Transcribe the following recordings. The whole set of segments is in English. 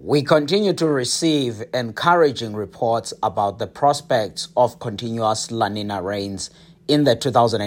We continue to receive encouraging reports about the prospects of continuous La Nina rains in the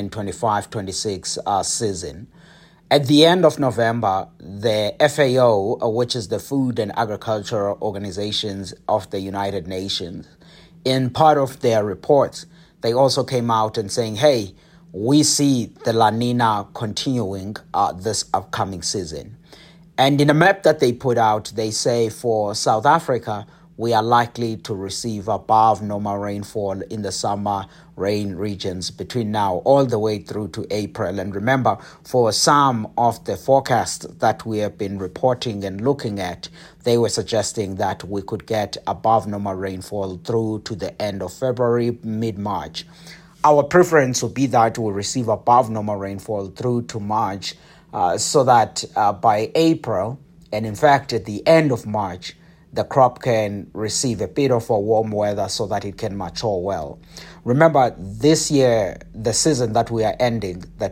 2025-26 season. At the end of November, the FAO, which is the Food and Agricultural Organizations of the United Nations, in part of their reports, they also came out and saying, hey, we see the La Nina continuing this upcoming season. And in a map that they put out, they say for South Africa, we are likely to receive above normal rainfall in the summer rain regions between now all the way through to April. And remember, for some of the forecasts that we have been reporting and looking at, they were suggesting that we could get above normal rainfall through to the end of February, mid-March. Our preference would be that we'll receive above normal rainfall through to March, so that by April, and in fact at the end of March, the crop can receive a bit of a warm weather so that it can mature well. Remember, this year, the season that we are ending, the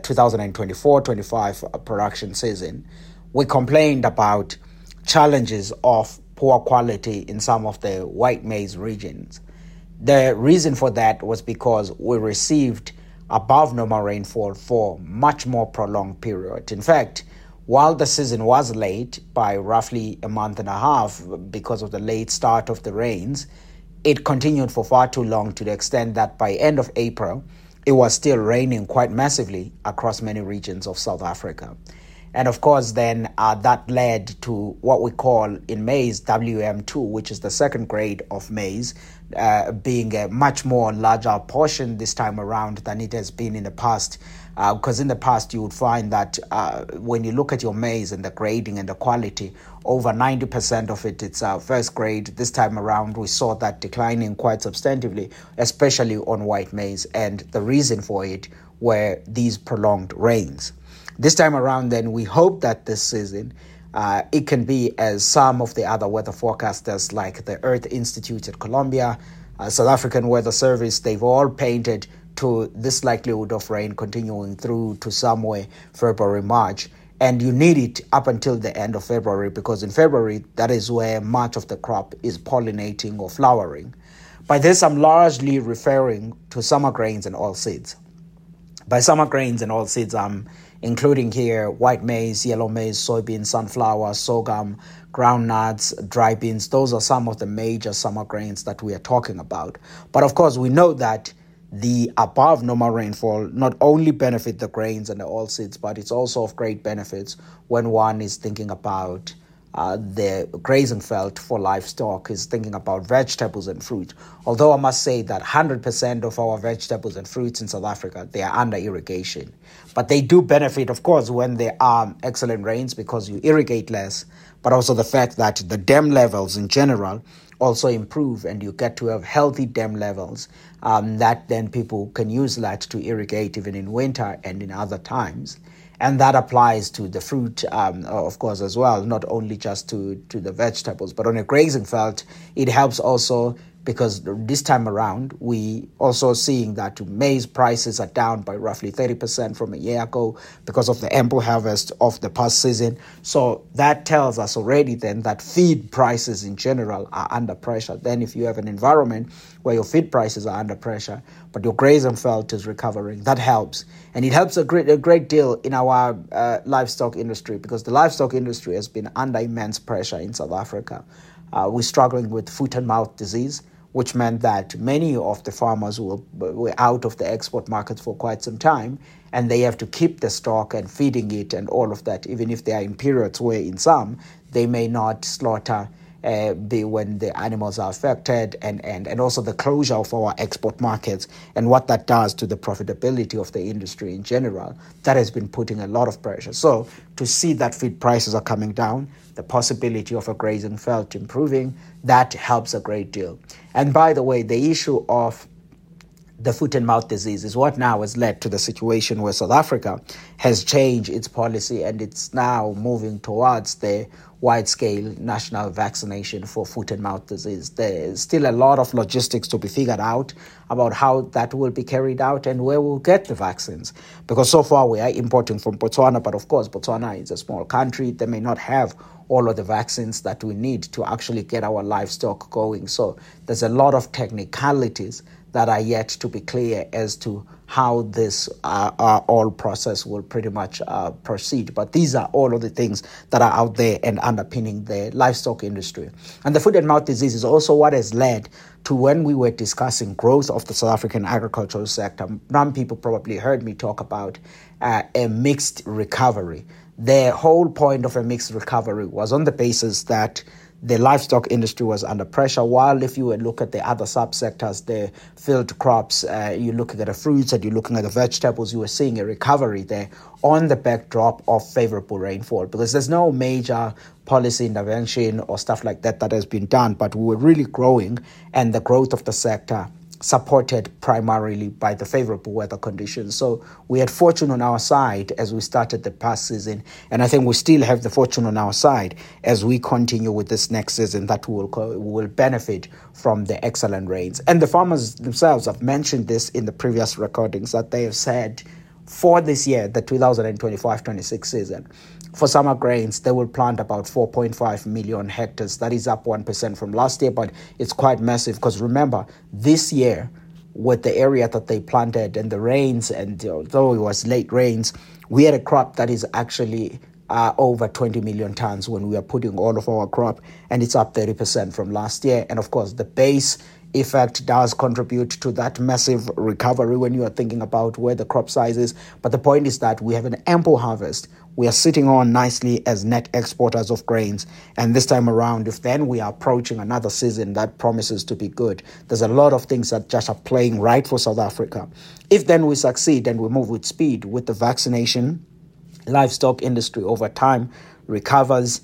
2024-25 production season, we complained about challenges of poor quality in some of the white maize regions. The reason for that was because we received above normal rainfall for much more prolonged period. In fact, while the season was late by roughly a month and a half because of the late start of the rains, it continued for far too long, to the extent that by end of April, it was still raining quite massively across many regions of South Africa. And of course, then that led to what we call in maize WM2, which is the second grade of maize, being a much more larger portion this time around than it has been in the past. Because in the past, you would find that when you look at your maize and the grading and the quality, over 90% of it, it's first grade. This time around, we saw that declining quite substantively, especially on white maize. And the reason for it were these prolonged rains. This time around, then, we hope that this season it can be as some of the other weather forecasters like the Earth Institute at Columbia, South African Weather Service, they've all painted to this likelihood of rain continuing through to somewhere February, March. And you need it up until the end of February, because in February, that is where much of the crop is pollinating or flowering. By this, I'm largely referring to summer grains and oilseeds. By summer grains and oilseeds, I'm including here white maize, yellow maize, soybean, sunflower, sorghum, groundnuts, dry beans. Those are some of the major summer grains that we are talking about. But of course, we know that the above normal rainfall not only benefit the grains and the oilseeds, but it's also of great benefits when one is thinking about the grazing felt for livestock, is thinking about vegetables and fruit. Although I must say that 100% of our vegetables and fruits in South Africa, they are under irrigation. But they do benefit, of course, when there are excellent rains, because you irrigate less, but also the fact that the dam levels in general also improve, and you get to have healthy dam levels that then people can use that to irrigate even in winter and in other times. And that applies to the fruit, of course, as well, not only just to the vegetables. But on a grazing felt, it helps also because this time around, we also seeing that maize prices are down by roughly 30% from a year ago because of the ample harvest of the past season. So that tells us already then that feed prices in general are under pressure. Then if you have an environment where your feed prices are under pressure, but your grazing felt is recovering, that helps. And it helps a great deal in our livestock industry, because the livestock industry has been under immense pressure in South Africa. We're struggling with foot and mouth disease, which meant that many of the farmers were out of the export market for quite some time, and they have to keep the stock and feeding it and all of that, even if they are in periods where in some they may not slaughter when the animals are affected, and also the closure of our export markets and what that does to the profitability of the industry in general. That has been putting a lot of pressure. So to see that feed prices are coming down, the possibility of a grazing felt improving, that helps a great deal. And by the way, the issue of the foot and mouth disease is what now has led to the situation where South Africa has changed its policy, and it's now moving towards wide-scale national vaccination for foot and mouth disease. There's still a lot of logistics to be figured out about how that will be carried out and where we'll get the vaccines. Because so far we are importing from Botswana, but of course Botswana is a small country. They may not have all of the vaccines that we need to actually get our livestock going. So there's a lot of technicalities that are yet to be clear as to how this all process will pretty much proceed. But these are all of the things that are out there and underpinning the livestock industry. And the foot and mouth disease is also what has led to when we were discussing growth of the South African agricultural sector. Some people probably heard me talk about a mixed recovery. The whole point of a mixed recovery was on the basis that the livestock industry was under pressure, while if you look at the other subsectors, the field crops, you're looking at the fruits and you're looking at the vegetables, you were seeing a recovery there on the backdrop of favorable rainfall, because there's no major policy intervention or stuff like that that has been done, but we were really growing, and the growth of the sector supported primarily by the favorable weather conditions. So we had fortune on our side as we started the past season, and I think we still have the fortune on our side as we continue with this next season, that we will benefit from the excellent rains. And the farmers themselves have mentioned this in the previous recordings, that they have said for this year, the 2025-26 season, for summer grains, they will plant about 4.5 million hectares. That is up 1% from last year, but it's quite massive because remember, this year, with the area that they planted and the rains, and though it was late rains, we had a crop that is actually over 20 million tons when we are putting all of our crop, and it's up 30% from last year. And of course, the base effect does contribute to that massive recovery when you are thinking about where the crop size is. But the point is that we have an ample harvest. We are sitting on nicely as net exporters of grains. And this time around, if then we are approaching another season that promises to be good, there's a lot of things that just are playing right for South Africa. If then we succeed and we move with speed with the vaccination, livestock industry over time recovers,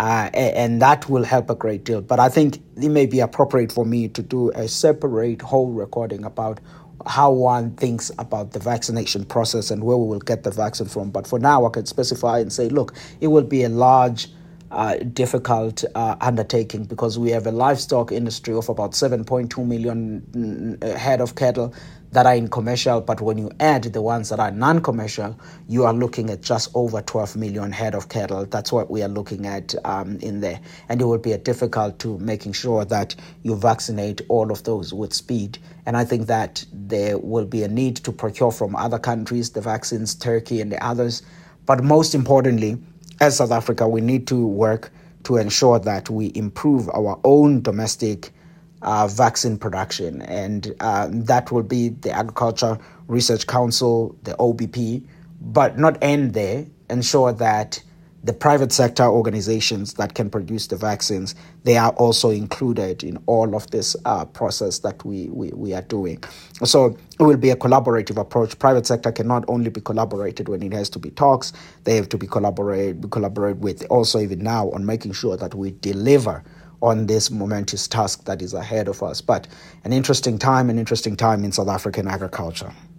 and that will help a great deal. But I think it may be appropriate for me to do a separate whole recording about how one thinks about the vaccination process and where we will get the vaccine from. But for now, I can specify and say, look, it will be a large, difficult undertaking, because we have a livestock industry of about 7.2 million head of cattle that are in commercial, but when you add the ones that are non-commercial, you are looking at just over 12 million head of cattle. That's what we are looking at in there. And it will be difficult to making sure that you vaccinate all of those with speed. And I think that there will be a need to procure from other countries the vaccines, Turkey and the others. But most importantly, as South Africa, we need to work to ensure that we improve our own domestic vaccine production, and that will be the Agriculture Research Council, the OBP, but not end there. Ensure that the private sector organizations that can produce the vaccines, they are also included in all of this process that we are doing. So it will be a collaborative approach. Private sector can not only be collaborated when it has to be talks, they have to be collaborate with also even now on making sure that we deliver on this momentous task that is ahead of us. But an interesting time in South African agriculture.